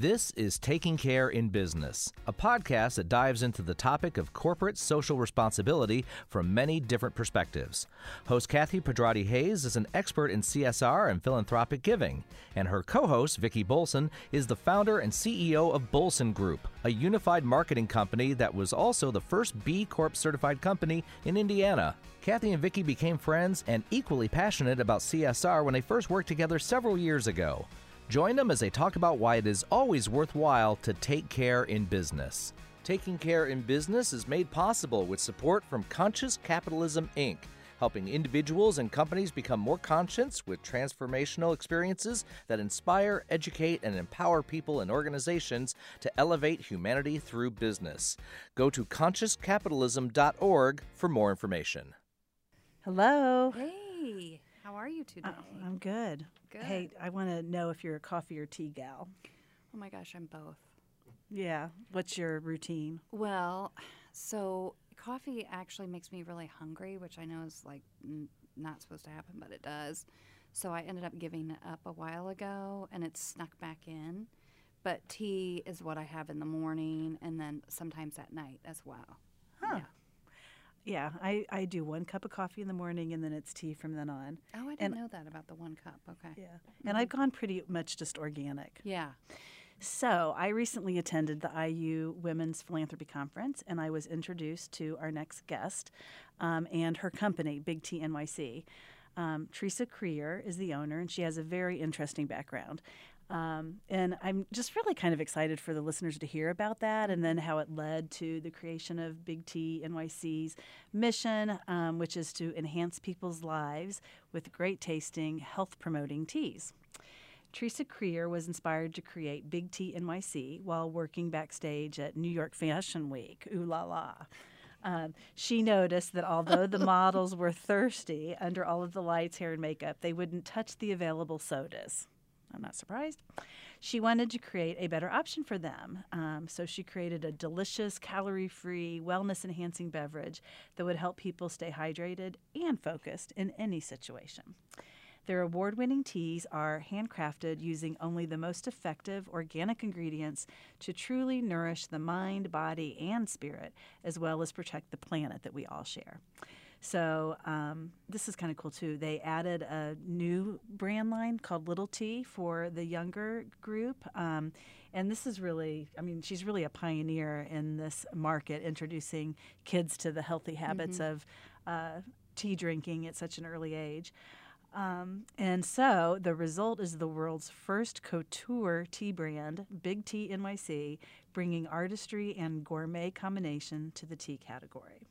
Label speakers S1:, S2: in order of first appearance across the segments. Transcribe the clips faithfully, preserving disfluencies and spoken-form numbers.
S1: This is Taking Care in Business, a podcast that dives into the topic of corporate social responsibility from many different perspectives. Host Kathy Pedrati Hayes is an expert in C S R and philanthropic giving, and her co-host, Vicki Bolson, is the founder and C E O of Bolson Group, a unified marketing company that was also the first B Corp certified company in Indiana. Kathy and Vicki became friends and equally passionate about C S R when they first worked together several years ago. Join them as they talk about why it is always worthwhile to take care in business. Taking Care in Business is made possible with support from Conscious Capitalism, Incorporated, helping individuals and companies become more conscious with transformational experiences that inspire, educate, and empower people and organizations to elevate humanity through business. Go to conscious capitalism dot org for more information.
S2: Hello.
S3: Hey, how are you today?
S2: Uh, I'm good.
S3: Good.
S2: Hey, I want to know if you're a coffee or tea gal.
S3: Oh my gosh, I'm both.
S2: Yeah. What's your routine?
S3: Well, so coffee actually makes me really hungry, which I know is like n- not supposed to happen, but it does. So I ended up giving it up a while ago, and it's snuck back in. But tea is what I have in the morning, and then sometimes at night as well.
S2: Huh.
S3: Yeah.
S2: Yeah, I, I do one cup of coffee in the morning, and then it's tea from then on.
S3: Oh, I didn't
S2: And-
S3: know that about the one cup. Okay.
S2: Yeah. And I've gone pretty much just organic.
S3: Yeah.
S2: So I recently attended the I U Women's Philanthropy Conference, and I was introduced to our next guest um, and her company, Big T N Y C. Um, Teresa Creer is the owner, and she has a very interesting background. Um, and I'm just really kind of excited for the listeners to hear about that and then how it led to the creation of Big T N Y C's mission, um, which is to enhance people's lives with great tasting, health promoting teas. Teresa Creer was inspired to create Big T N Y C while working backstage at New York Fashion Week. Ooh la la. Um, she noticed that although the models were thirsty under all of the lights, hair, and makeup, they wouldn't touch the available sodas. I'm not surprised. She wanted to create a better option for them. Um, so she created a delicious, calorie-free, wellness-enhancing beverage that would help people stay hydrated and focused in any situation. Their award-winning teas are handcrafted using only the most effective organic ingredients to truly nourish the mind, body, and spirit, as well as protect the planet that we all share. So um, this is kind of cool, too. They added a new brand line called Little Tea for the younger group. Um, and this is really, I mean, she's really a pioneer in this market, introducing kids to the healthy habits
S3: Mm-hmm.
S2: of uh, tea drinking at such an early age. Um, and so the result is the world's first couture tea brand, Big T N Y C, bringing artistry and gourmet combination to the tea category.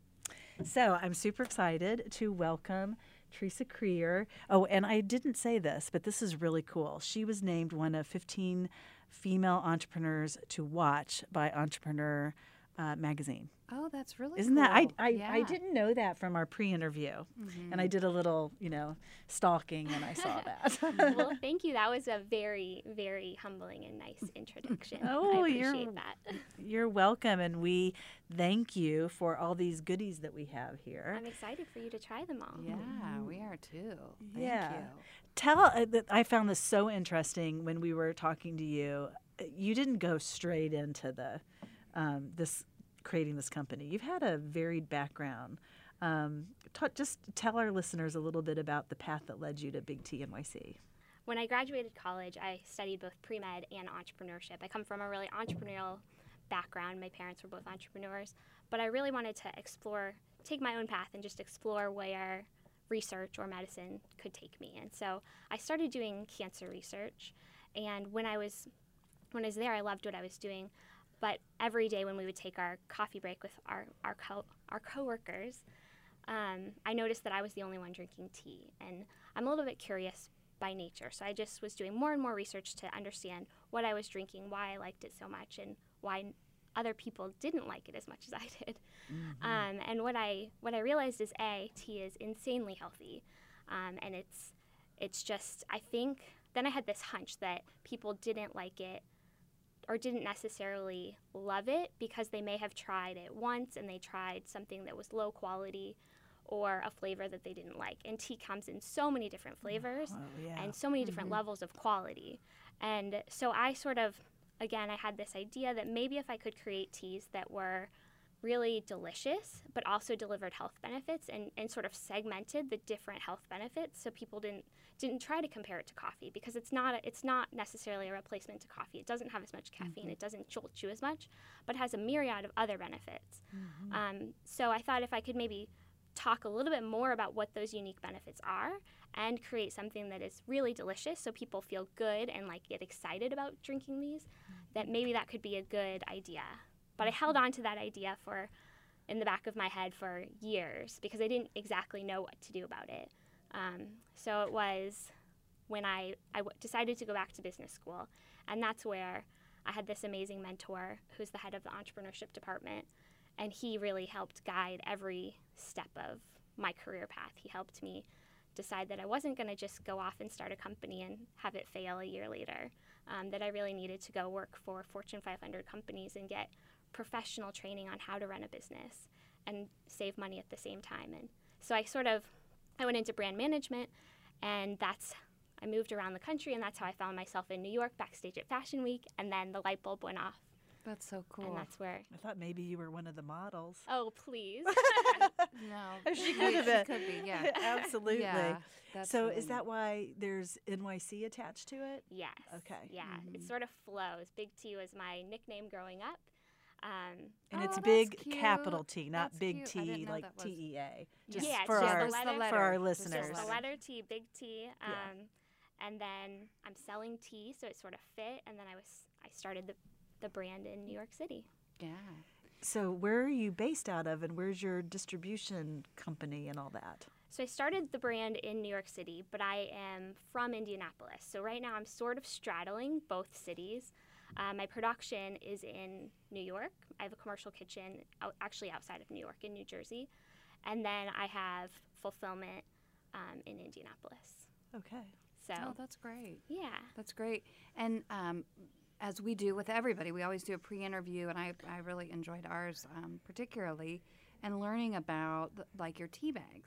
S2: So I'm super excited to welcome Teresa Creer. Oh, and I didn't say this, but this is really cool. She was named one of fifteen female entrepreneurs to watch by Entrepreneur uh, magazine.
S3: Oh, that's really
S2: Isn't
S3: cool.
S2: that I I,
S3: yeah.
S2: I didn't know that from our pre-interview,
S3: Mhm.
S2: and I did a little you know stalking, and I saw that.
S4: Well, thank you. That was a very, very humbling and nice introduction.
S2: Oh,
S4: I
S2: you're-
S4: appreciate that.
S2: You're welcome, and we thank you for all these goodies that we have here.
S4: I'm excited for you to try them all.
S3: Yeah, we are too. Thank
S2: Yeah.
S3: you.
S2: Tell uh, that I found this so interesting when we were talking to you. Uh, You didn't go straight into the um, this creating this company. You've had a varied background. Um, ta- just tell our listeners a little bit about the path that led you to Big T N Y C.
S4: When I graduated college, I studied both pre-med and entrepreneurship. I come from a really entrepreneurial background. My parents were both entrepreneurs, but I really wanted to explore, take my own path and just explore where research or medicine could take me. And so I started doing cancer research, and when I was when I was there, I loved what I was doing. But every day when we would take our coffee break with our our co- our coworkers, um, I noticed that I was the only one drinking tea, and I'm a little bit curious by nature. So I just was doing more and more research to understand what I was drinking, why I liked it so much, and why other people didn't like it as much as I did.
S2: Mm-hmm.
S4: Um, and what I what I realized is a tea is insanely healthy, um, and it's it's just I think then I had this hunch that people didn't like it or didn't necessarily love it because they may have tried it once and they tried something that was low quality or a flavor that they didn't like. And tea comes in so many different flavors
S2: Oh, yeah.
S4: and so many different
S3: Mhm.
S4: levels of quality. And so I sort of again, I had this idea that maybe if I could create teas that were really delicious, but also delivered health benefits and, and sort of segmented the different health benefits so people didn't didn't try to compare it to coffee, because it's not a, it's not necessarily a replacement to coffee. It doesn't have as much caffeine,
S2: Mm-hmm.
S4: it doesn't jolt you as much, but has a myriad of other benefits.
S2: Mm-hmm.
S4: Um, so I thought if I could maybe talk a little bit more about what those unique benefits are and create something that is really delicious so people feel good and like get excited about drinking these, that maybe that could be a good idea. But I held on to that idea for in the back of my head for years because I didn't exactly know what to do about it. Um, so it was when I, I w- decided to go back to business school, and that's where I had this amazing mentor who's the head of the entrepreneurship department, and he really helped guide every step of my career path. He helped me decide that I wasn't going to just go off and start a company and have it fail a year later, um, that I really needed to go work for Fortune five hundred companies and get professional training on how to run a business and save money at the same time. And so I sort of, I went into brand management, and that's, I moved around the country, and that's how I found myself in New York backstage at Fashion Week, and then the light bulb went off,
S3: That's so cool.
S4: and that's where,
S2: I thought maybe you were one of the models.
S4: oh, please.
S3: no,
S2: She could have been.
S3: She could be, yeah.
S2: Absolutely.
S3: Yeah, that's
S2: So
S3: really
S2: is that
S3: neat.
S2: why there's N Y C attached to it?
S4: Yes.
S2: Okay.
S4: Yeah,
S3: Mm-hmm.
S4: it sort of flows. Big T was my nickname growing up. Um,
S2: And
S3: Oh,
S2: it's
S3: that's
S2: big
S3: cute.
S2: capital T, not
S3: That's
S2: big
S3: cute. I
S2: T
S3: didn't know
S2: like
S3: that was-
S2: T E A.
S3: Yeah.
S2: Just
S4: Yeah, it's
S2: for
S4: just
S2: our
S4: the letter.
S3: the
S2: for our
S3: letter. Just the
S2: listeners.
S4: just the
S3: letter.
S4: letter T, Big T. Um, And then I'm selling tea, so it sort of fit. And then I was I started the, the brand in New York City.
S3: Yeah.
S2: So where are you based out of, and where's your distribution company and all that?
S4: So I started the brand in New York City, but I am from Indianapolis. So right now I'm sort of straddling both cities. Uh, my production is in New York. I have a commercial kitchen out, actually outside of New York in New Jersey. And then I have fulfillment um, in Indianapolis.
S2: Okay.
S4: So,
S3: Oh, that's great.
S4: yeah.
S3: That's great. And um, as we do with everybody, we always do a pre-interview, and I, I really enjoyed ours um, particularly, and learning about the, like your tea bags.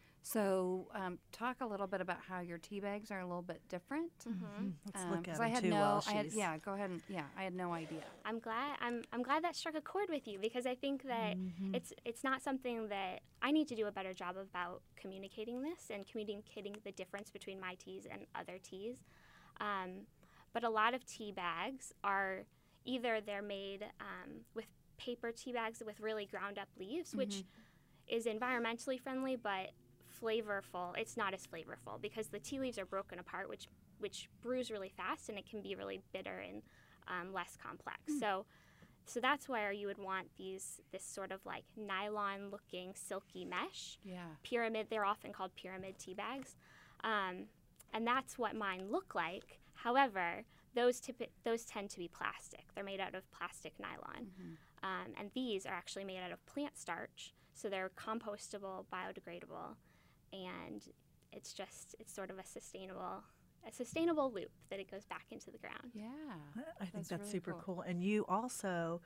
S3: So um, talk a little bit about how your tea bags are a little bit different.
S4: Mm-hmm.
S2: Let's
S3: Um,
S2: look at
S3: 'cause
S2: them
S3: I had
S2: too
S3: no,
S2: while
S3: I had,
S2: she's.
S3: yeah, go ahead and yeah, I had no idea.
S4: I'm glad I'm I'm glad that struck a chord with you, because I think that
S2: Mm-hmm.
S4: it's it's not something that I need to do a better job about communicating this and communicating the difference between my teas and other teas. Um, but a lot of tea bags are either they're made um, with paper tea bags with really ground up leaves, which is environmentally friendly, but flavorful. It's not as flavorful because the tea leaves are broken apart, which which brews really fast, and it can be really bitter and um, less complex. So, so that's where you would want these this sort of like nylon-looking silky mesh
S3: Yeah.
S4: pyramid. They're often called pyramid tea bags, um, and that's what mine look like. However, those typi- those tend to be plastic. They're made out of plastic nylon, um, and these are actually made out of plant starch, so they're compostable, biodegradable, and it's just it's sort of a sustainable a sustainable loop that it goes back into the ground.
S3: Yeah.
S2: I think
S3: That's
S2: that's,
S3: really
S2: super
S3: cool.
S2: cool. And you also,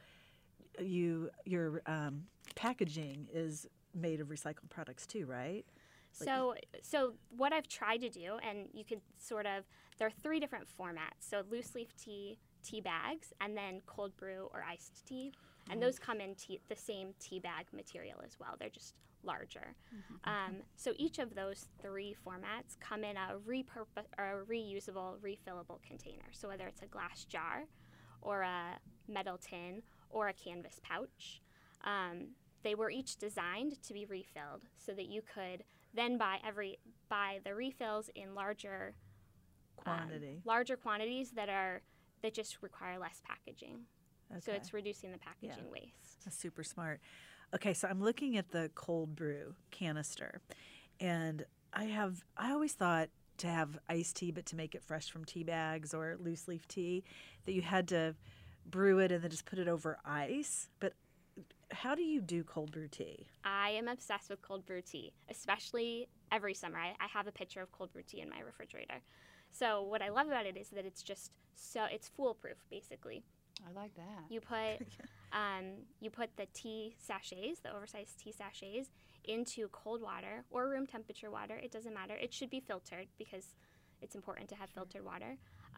S2: you your um, packaging is made of recycled products too, right?
S4: So, so what I've tried to do, and you could sort of, there are three different formats. So loose leaf tea, tea bags, and then cold brew or iced tea. And those come in tea, the same tea bag material as well. They're just larger. Um, so each of those three formats come in a repurpose or a reusable, refillable container. So whether it's a glass jar or a metal tin or a canvas pouch, um, they were each designed to be refilled so that you could then buy every buy the refills in larger um,
S2: Quantity.
S4: larger quantities that are that just require less packaging. So
S2: Okay.
S4: it's reducing the packaging waste.
S2: That's super smart. Okay, so I'm looking at the cold brew canister, and I have I always thought to have iced tea, but to make it fresh from tea bags or loose leaf tea, that you had to brew it and then just put it over ice. But how do you do cold brew tea?
S4: I am obsessed with cold brew tea, especially every summer. I, I have a pitcher of cold brew tea in my refrigerator. So what I love about it is that it's just so it's foolproof, basically.
S3: I like that.
S4: You put um, you put the tea sachets, the oversized tea sachets, into cold water or room temperature water. It doesn't matter. It should be filtered because it's important to have filtered water.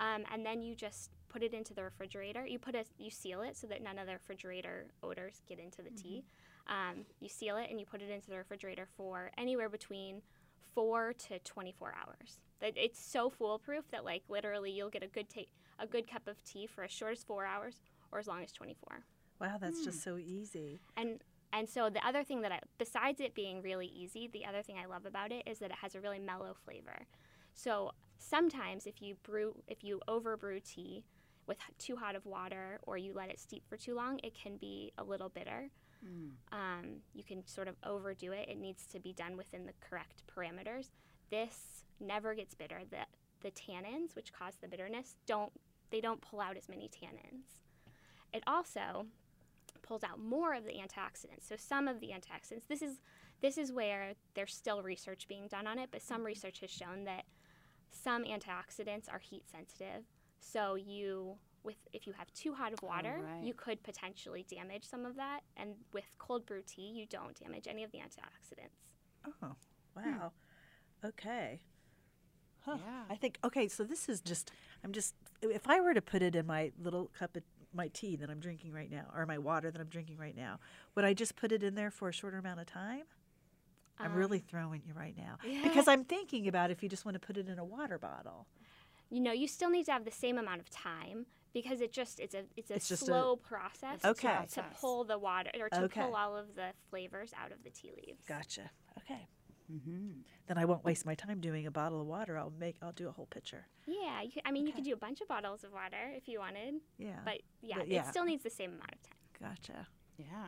S4: Um, and then you just put it into the refrigerator. You put a, you seal it so that none of the refrigerator odors get into the mm-hmm. tea. Um, you seal it and you put it into the refrigerator for anywhere between four to twenty-four hours. It's so foolproof that like literally you'll get a good ta- a good cup of tea for as short as four hours or as long as twenty-four.
S2: Wow, that's
S3: mm.
S2: just so easy.
S4: And and so the other thing that I, besides it being really easy, the other thing I love about it is that it has a really mellow flavor. So sometimes if you brew, if you overbrew tea with too hot of water or you let it steep for too long, it can be a little bitter. Mm. Um, you can sort of overdo it. It needs to be done within the correct parameters. This never gets bitter. The the tannins, which cause the bitterness, don't they don't pull out as many tannins. It also pulls out more of the antioxidants. So some of the antioxidants, this is this is where there's still research being done on it, but some research has shown that some antioxidants are heat sensitive. So you with if you have too hot of water,
S3: oh, right.
S4: you could potentially damage some of that. And with cold brew tea, you don't damage any of the antioxidants.
S2: Oh, wow. Hmm. Okay. Huh.
S3: Yeah.
S2: I think, okay, so this is just, I'm just, if I were to put it in my little cup of my tea that I'm drinking right now, or my water that I'm drinking right now, would I just put it in there for a shorter amount of time? I'm
S4: Um,
S2: really throwing you right now.
S4: yeah.
S2: Because I'm thinking about if you just want to put it in a water bottle.
S4: You know, you still need to have the same amount of time because it just it's a it's a
S2: It's just
S4: slow process
S2: Okay.
S4: to, to
S3: Process.
S4: pull the water or to
S2: Okay.
S4: pull all of the flavors out of the tea leaves.
S2: Gotcha. Okay.
S3: Mm-hmm.
S2: Then I won't waste my time doing a bottle of water. I'll make, I'll do a whole pitcher.
S4: Yeah, you could, I mean, you
S2: Okay.
S4: could do a bunch of bottles of water if you wanted,
S2: Yeah.
S4: but yeah,
S2: But yeah.
S4: it still needs the same amount of time.
S2: Gotcha.
S3: Yeah.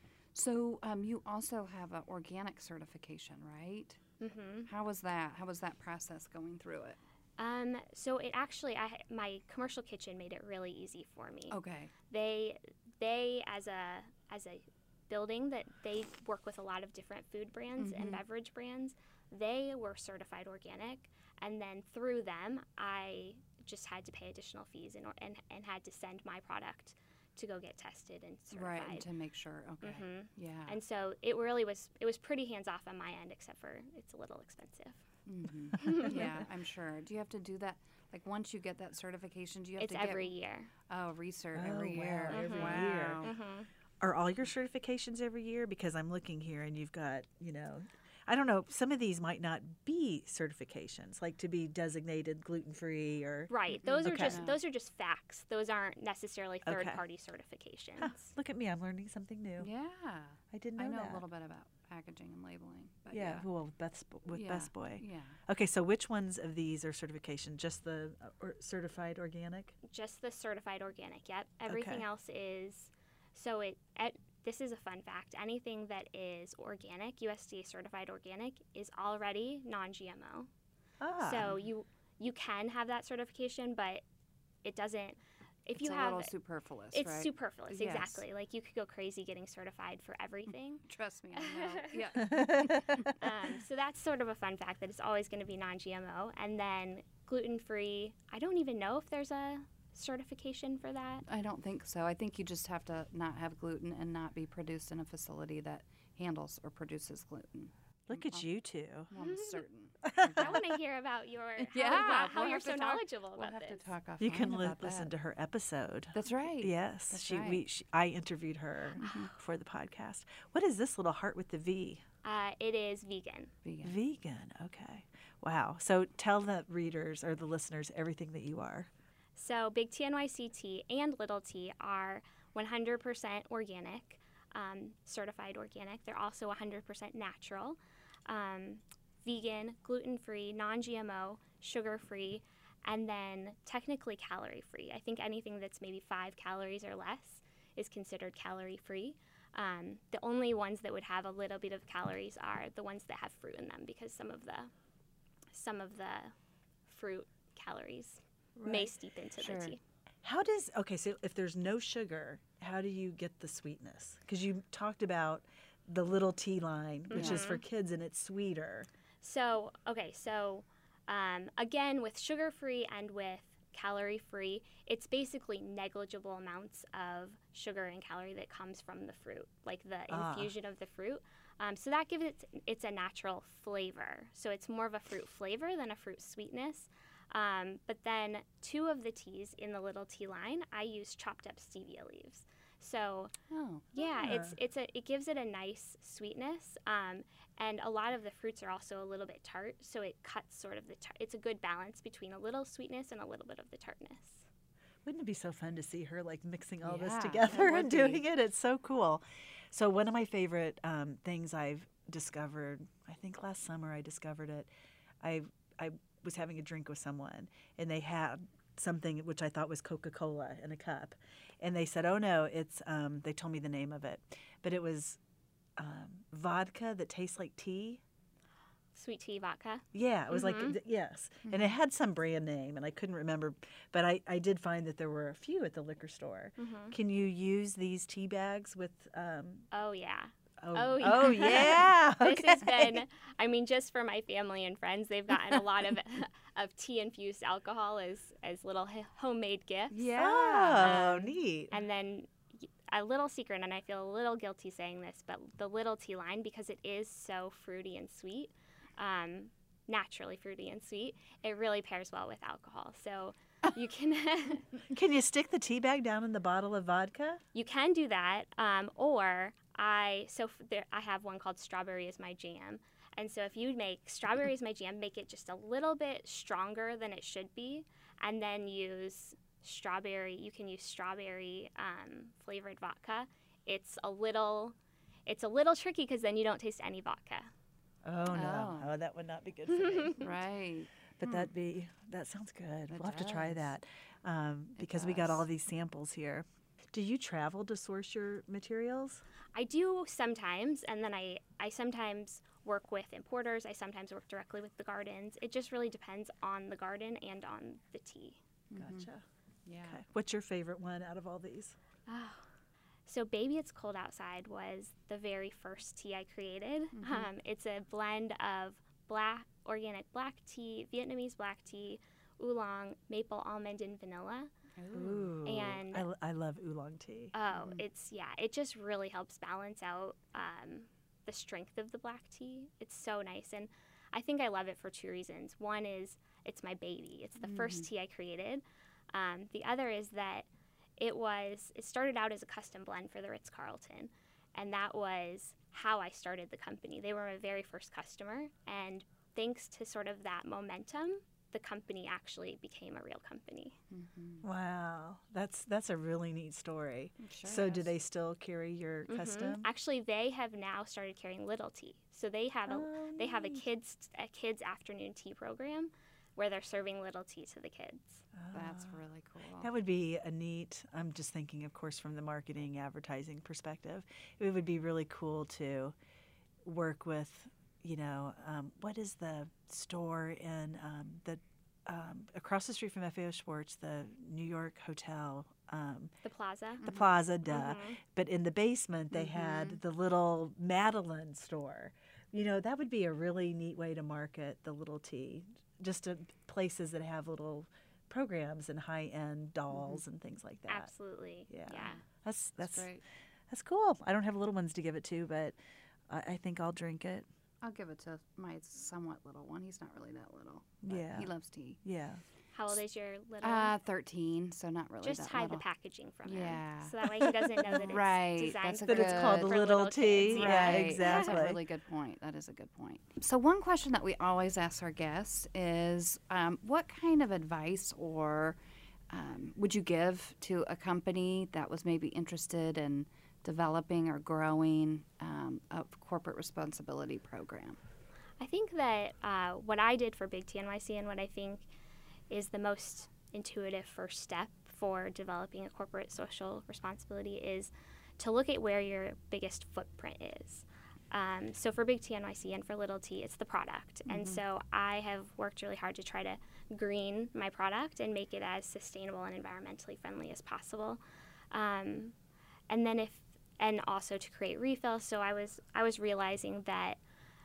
S3: So um, you also have an organic certification, right?
S4: Mm-hmm.
S3: How was that? How was that process going through it?
S4: Um, so it actually, I my commercial kitchen made it really easy for me.
S3: Okay.
S4: They they as a as a building that they work with a lot of different food brands and
S3: Mhm.
S4: beverage brands. They were certified organic, and then through them, I just had to pay additional fees and and, and had to send my product to go get tested and certified.
S3: Right, and to make sure. Okay.
S4: hmm
S3: Yeah.
S4: And so it really was it was pretty hands off on my end, except for it's a little expensive.
S3: Mm-hmm. Yeah, I'm sure. Do you have to do that? Like once you get that certification, do you have
S4: It's
S3: to
S4: every
S3: get
S4: year.
S3: oh research
S2: Oh,
S3: every
S2: wow,
S3: year?
S2: every
S3: wow.
S2: year.
S4: hmm
S2: Are all your certifications every year? Because I'm looking here and you've got, you know, I don't know, some of these might not be certifications, like to be designated gluten-free or.
S4: Right. Those are
S2: Okay.
S4: just those are just facts. Those aren't necessarily
S2: Okay.
S4: third party certifications.
S2: Huh, look at me, I'm learning something new.
S3: Yeah.
S2: I didn't know
S3: I know
S2: that.
S3: a little bit about packaging and labeling. But
S2: Yeah,
S3: yeah.
S2: well, with Best, with
S3: Yeah.
S2: Best Boy.
S3: Yeah.
S2: Okay, so which ones of these are certification? Just the uh, or certified organic?
S4: Just the certified organic. Yep. Everything
S2: Okay.
S4: else is so it at, this is a fun fact. Anything that is organic, U S D A certified organic, is already non G M O.
S2: Ah.
S4: So you you can have that certification, but it doesn't. If
S3: It's
S4: you
S3: a
S4: have,
S3: little superfluous,
S4: it's
S3: right?
S4: superfluous.
S3: Yes.
S4: Exactly. Like you could go crazy getting certified for everything.
S3: Trust me, I know. Yeah.
S4: um, so that's sort of a fun fact that it's always going to be non G M O. And then gluten free. I don't even know if there's a certification for that.
S3: I don't think so. I think you just have to not have gluten and not be produced in a facility that handles or produces gluten.
S2: Look at you two.
S3: I'm certain.
S4: I want to hear about your how,
S3: Yeah,
S4: wow, how
S3: we'll
S4: you're
S3: have to
S4: so
S3: talk-
S4: knowledgeable
S3: We'll
S4: about
S3: have
S4: this.
S3: to talk offline
S2: You can li-
S3: about
S2: listen
S3: that.
S2: to her episode.
S3: That's right.
S2: Yes,
S3: That's
S2: she,
S3: right.
S2: we, she, I interviewed her for the podcast. What is this little heart with the V?
S4: Uh, it is vegan.
S3: Vegan.
S2: Vegan. Okay. Wow. So tell the readers or the listeners everything that you are.
S4: So Big T N Y C tea and Little Tea are one hundred percent organic, um, certified organic. They're also one hundred percent natural, um, vegan, gluten-free, non-G M O, sugar-free, and then technically calorie-free. I think anything that's maybe five calories or less is considered calorie-free. Um, the only ones that would have a little bit of calories are the ones that have fruit in them, because some of the some of the fruit calories may
S2: Right.
S4: steep into
S3: Sure.
S4: the tea.
S2: How does, okay, so if there's no sugar, how do you get the sweetness? Because you talked about the little tea line, which is for kids and it's sweeter.
S4: So, okay, so um, again, with sugar-free and with calorie-free, it's basically negligible amounts of sugar and calorie that comes from the fruit, like the
S2: Ah.
S4: infusion of the fruit. Um, so that gives it it's a natural flavor. So it's more of a fruit flavor than a fruit sweetness. Um, but then two of the teas in the little tea line, I use chopped up stevia leaves. So
S3: Oh.
S4: yeah,
S2: Ah.
S4: it's it's a it gives it a nice sweetness, um, and a lot of the fruits are also a little bit tart, so it cuts sort of the tar- it's a good balance between a little sweetness and a little bit of the tartness.
S2: Wouldn't it be so fun to see her like mixing all this
S3: Yeah, it
S2: together
S3: would
S2: and doing
S3: be.
S2: it? It's so cool. So one of my favorite um, things I've discovered, I think last summer I discovered it. I I was having a drink with someone and they had something which I thought was Coca-Cola in a cup, and they said, "Oh no, it's." Um, they told me the name of it, but it was um, vodka that tastes like tea.
S4: Sweet tea vodka.
S2: Yeah, it was
S4: Mhm.
S2: like, th- yes. And it had some brand name, and I couldn't remember. But I, I did find that there were a few at the liquor store.
S4: Mhm.
S2: Can you use these tea bags with. Um,
S4: Oh yeah.
S2: oh,
S4: Oh, yeah.
S2: oh, yeah.
S4: This has
S2: Okay.
S4: been, I mean, just for my family and friends, they've gotten a lot of of tea infused alcohol as as little h- homemade gifts.
S2: Oh,
S4: Um,
S2: neat.
S4: And then y- a little secret, and I feel a little guilty saying this, but the little tea line, because it is so fruity and sweet, um, naturally fruity and sweet, it really pairs well with alcohol. So you can
S2: Can you stick the tea bag down in the bottle of vodka?
S4: you can do that, um, or I so f- there, I have one called Strawberry is My Jam. And so if you make Strawberry is My Jam, make it just a little bit stronger than it should be, and then use strawberry. You can use strawberry um, flavored vodka. It's a little, it's a little tricky because then you don't taste any vodka.
S2: Oh, no.
S3: Oh.
S2: Oh, that would not be good for me.
S3: Right.
S2: But that'd be, that sounds good.
S3: It
S2: We'll have to try
S3: does.
S2: that um,
S3: It
S2: because we got all
S3: does.
S2: these samples here. Do you travel to source your materials?
S4: I do sometimes, and then I, I sometimes work with importers. I sometimes work directly with the gardens. It just really depends on the garden and on the tea.
S2: Gotcha.
S3: Yeah.
S2: Okay. What's your favorite one out of all these?
S4: So Baby It's Cold Outside was the very first tea I created. Um, it's a blend of black, organic black tea, Vietnamese black tea, oolong, maple almond, and vanilla.
S2: Ooh.
S4: And-
S2: I, l- I love oolong tea.
S4: Oh, it's, yeah, it just really helps balance out um, the strength of the black tea. It's so nice. And I think I love it for two reasons. One is it's my baby. It's the first tea I created. Um, the other is that it was, it started out as a custom blend for the Ritz-Carlton. And that was how I started the company. They were my very first customer. And thanks to sort of that momentum, the company actually became a real company.
S2: Wow. That's that's a really neat story.
S3: Sure
S2: so do
S3: is.
S2: they still carry your
S4: Mhm.
S2: custom?
S4: Actually, they have now started carrying Little Tea. So they have a
S2: Oh,
S4: they have a
S2: neat.
S4: kids a kids afternoon tea program where they're serving Little Tea to the kids.
S3: That's really cool.
S2: That would be a neat, I'm just thinking, of course, from the marketing, advertising perspective. It would be really cool to work with, you know, um, what is the store in um, the, um, across the street from F A O Schwartz, the New York Hotel, um,
S4: The Plaza.
S2: the Plaza, duh.
S4: Mhm.
S2: But in the basement, they had the little Madeline store. You know, that would be a really neat way to market the Little Tea, just to places that have little programs and high-end dolls and things like that.
S4: Absolutely.
S2: Yeah.
S4: Yeah.
S2: That's that's
S3: Great.
S2: that's cool. I don't have little ones to give it to, but I, I think I'll drink it.
S3: I'll give it to my somewhat little one. He's not really that little. but
S2: Yeah.
S3: He loves tea.
S2: Yeah.
S4: How old is your little
S3: Uh,
S4: one?
S3: thirteen, so not really
S4: Just
S3: that
S4: hide
S3: little.
S4: the packaging from him.
S3: Yeah.
S4: So that way he doesn't know that it's
S3: Right,
S4: designed
S3: that's a
S2: That it's called
S3: good-
S2: the
S4: for
S2: Little Tea.
S4: kids.
S2: Yeah,
S3: Right,
S2: exactly.
S3: That's a really good point. That is a good point. So one question that we always ask our guests is, um, what kind of advice or um, would you give to a company that was maybe interested in developing or growing um, a corporate responsibility program?
S4: I think that uh, what I did for Big T N Y C and what I think is the most intuitive first step for developing a corporate social responsibility is to look at where your biggest footprint is. Um, so for Big T N Y C and for Little T, it's the product. And so I have worked really hard to try to green my product and make it as sustainable and environmentally friendly as possible. Um, and then if, and also to create refills. So I was, I was realizing that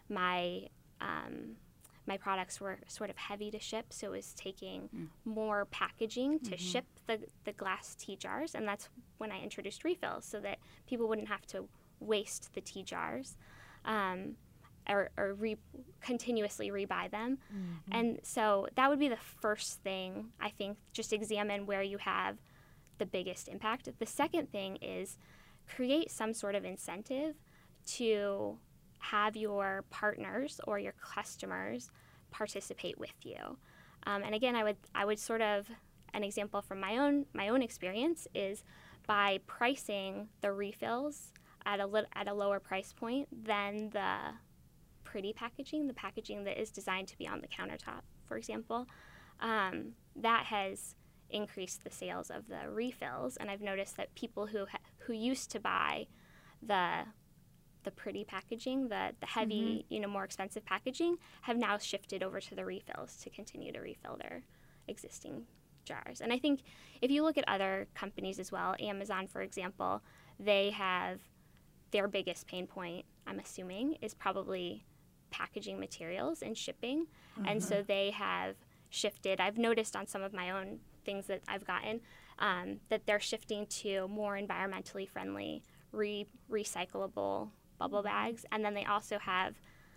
S4: my um, my products were sort of heavy to ship, so it was taking more packaging to ship the, the glass tea jars, and that's when I introduced refills so that people wouldn't have to waste the tea jars. Um, or, or re, continuously rebuy them.
S2: Mm-hmm.
S4: And so that would be the first thing, I think, just examine where you have the biggest impact. The second thing is create some sort of incentive to have your partners or your customers participate with you. Um, and again, I would I would sort of, an example from my own my own experience is by pricing the refills at a lit, at a lower price point than the pretty packaging, the packaging that is designed to be on the countertop, for example. Um, that has increased the sales of the refills, and I've noticed that people who ha- who used to buy the the pretty packaging, the the heavy, mm-hmm. you know, more expensive packaging, have now shifted over to the refills to continue to refill their existing jars. And I think if you look at other companies as well, Amazon, for example, they have their biggest pain point, I'm assuming, is probably packaging materials and shipping. Mm-hmm. And so they have shifted. I've noticed on some of my own things that I've gotten um, that they're shifting to more environmentally friendly, re- recyclable bubble bags. And then they also have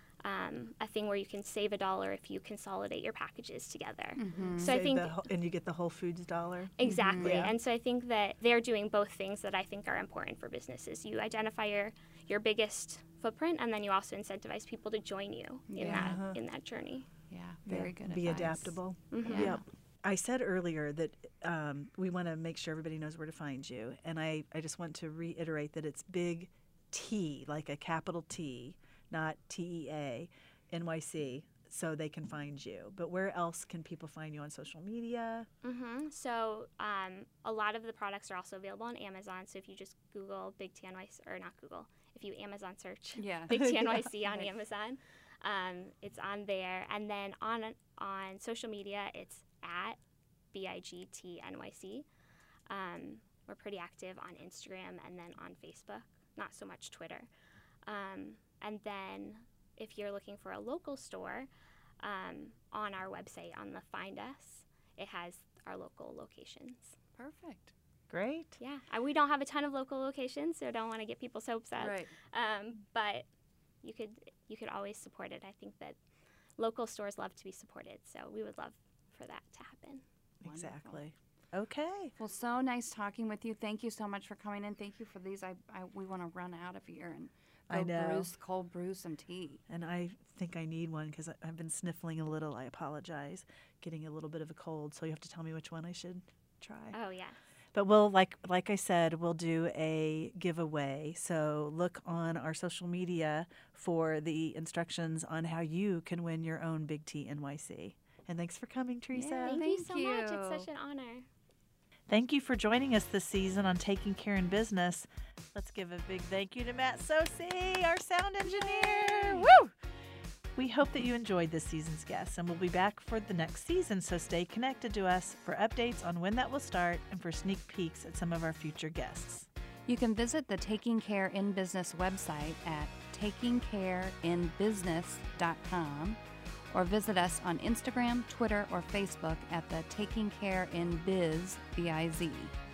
S4: um, a thing where you can save a dollar if you consolidate your packages together.
S2: Mm-hmm.
S4: So
S2: Save
S4: I think,
S2: the, and you get the Whole Foods dollar.
S4: Exactly.
S2: Mm-hmm. Yeah.
S4: And so I think that they're doing both things that I think are important for businesses. You identify your, your biggest footprint, and then you also incentivize people to join you in
S3: Yeah.
S4: that
S2: Uh-huh.
S4: in that journey.
S3: Yeah, very
S2: Yeah.
S3: good
S2: Be
S3: advice.
S2: adaptable.
S4: Mm-hmm.
S3: Yeah.
S2: Yep. I said earlier that um, we want to make sure everybody knows where to find you. And I, I just want to reiterate that it's Big T, like a capital T, not T E A, N Y C, so they can find you. But where else can people find you on social media?
S4: Mm-hmm. So um, a lot of the products are also available on Amazon. So if you just Google Big T N Y C, or not Google, if you Amazon search
S3: Yeah.
S4: Big T N Y C on
S3: Right.
S4: Amazon, um, it's on there. And then on on social media, it's at B I G T N Y C. Um, we're pretty active on Instagram and then on Facebook, not so much Twitter. Um, and then if you're looking for a local store, um, on our website, on the Find Us, it has our local locations.
S3: Perfect.
S2: Great.
S4: Yeah, uh, we don't have a ton of local locations, so don't want to get people so upset.
S3: Right.
S4: Um, but you could you could always support it. I think that local stores love to be supported, so we would love for that to happen.
S3: Wonderful.
S2: Exactly. Okay.
S3: Well, so nice talking with you. Thank you so much for coming in. Thank you for these. I, I we want to run out of here and go
S2: I know.
S3: brew, cold brew some tea.
S2: And I think I need one because I've been sniffling a little. I apologize. Getting a little bit of a cold, so you have to tell me which one I should try.
S4: Oh yeah.
S2: But we'll, like like I said, we'll do a giveaway. So look on our social media for the instructions on how you can win your own Big T N Y C. And thanks for coming, Teresa.
S3: Yeah.
S4: Thank,
S3: Thank
S4: you so much.
S3: you.
S4: It's such an honor.
S2: Thank you for joining us this season on Taking Care in Business. Let's give a big thank you to Matt Sosi, our sound engineer. Woo! We hope that you enjoyed this season's guests, and we'll be back for the next season, so stay connected to us for updates on when that will start and for sneak peeks at some of our future guests.
S3: You can visit the Taking Care in Business website at taking care in business dot com or visit us on Instagram, Twitter, or Facebook at the Taking Care in Biz, B I Z.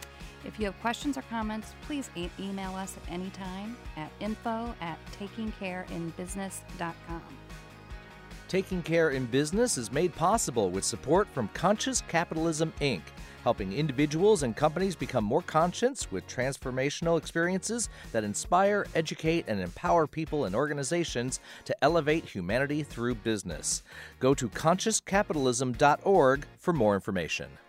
S3: If you have questions or comments, please e- email us at any time at info at taking care in business dot com.
S1: Taking Care in Business is made possible with support from Conscious Capitalism, Incorporated, helping individuals and companies become more conscious with transformational experiences that inspire, educate, and empower people and organizations to elevate humanity through business. Go to conscious capitalism dot org for more information.